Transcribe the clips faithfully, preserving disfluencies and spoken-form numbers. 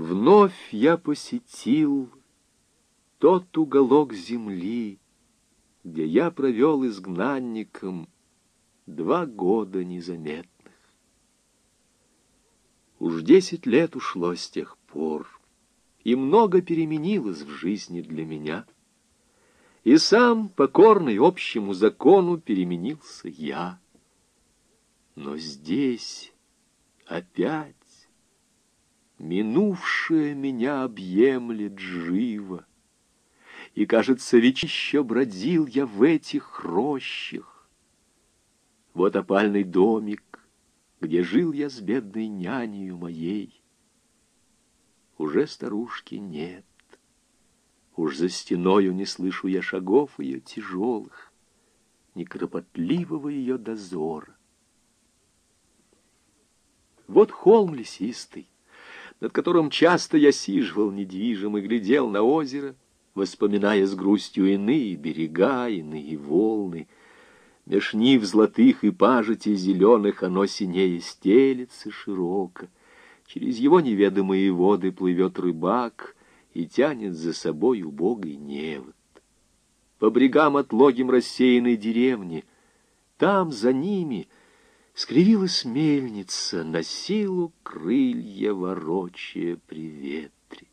Вновь я посетил тот уголок земли, где я провел изгнанником два года незаметных. Уж десять лет ушло с тех пор, и много переменилось в жизни для меня. И сам, покорный общему закону, переменился я. Но здесь опять минувшее меня объемлет живо, и, кажется, ведь еще бродил я в этих рощах. Вот опальный домик, где жил я с бедной нянею моей. Уже старушки нет, уж за стеною не слышу я шагов ее тяжелых, ни кропотливого ее дозора. Вот холм лесистый, над которым часто я сиживал недвижим и глядел на озеро, воспоминая с грустью иные берега, иные волны. Меж нив золотых и пажитей зеленых оно синее стелется широко. Через его неведомые воды плывет рыбак и тянет за собой убогий невод. По брегам отлогим рассеянной деревни, там за ними скривилась мельница, на силу крылья ворочая при ветре.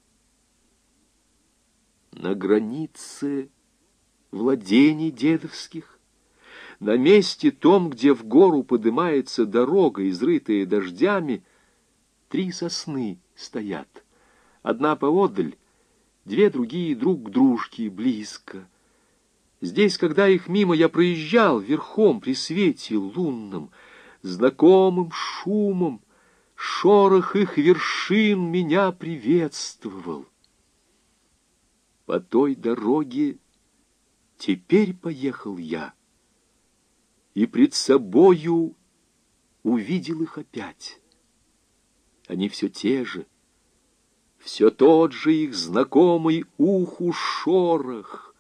На границе владений дедовских, на месте том, где в гору подымается дорога, изрытая дождями, три сосны стоят. Одна поодаль, две другие друг к дружке близко. Здесь, когда их мимо я проезжал, верхом при свете лунном, знакомым шумом, шорох их вершин меня приветствовал. По той дороге теперь поехал я, и пред собою увидел их опять. Они все те же, все тот же их знакомый уху шорох,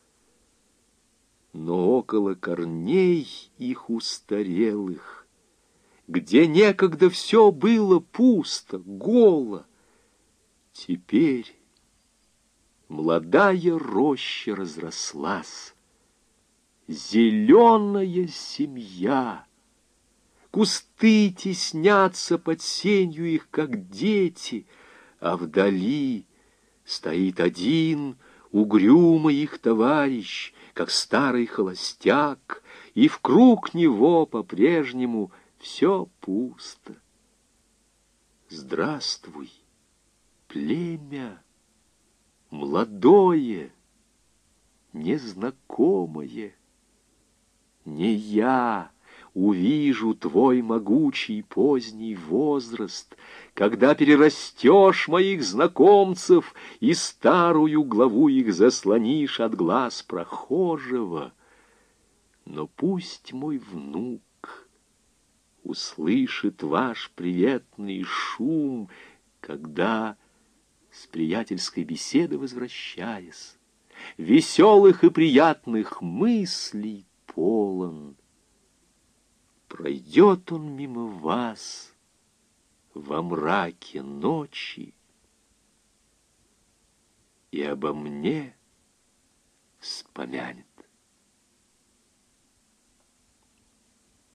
но около корней их устарелых, где некогда все было пусто, голо, теперь молодая роща разрослась, зеленая семья. Кусты теснятся под сенью их, как дети, а вдали стоит один угрюмый их товарищ, как старый холостяк, и вкруг него по-прежнему все пусто. Здравствуй, племя, молодое, незнакомое. Не я увижу твой могучий поздний возраст, когда перерастешь моих знакомцев и старую главу их заслонишь от глаз прохожего. Но пусть мой внук услышит ваш приветный шум, когда, с приятельской беседы возвращаясь, веселых и приятных мыслей полон, пройдет он мимо вас во мраке ночи и обо мне вспомянет.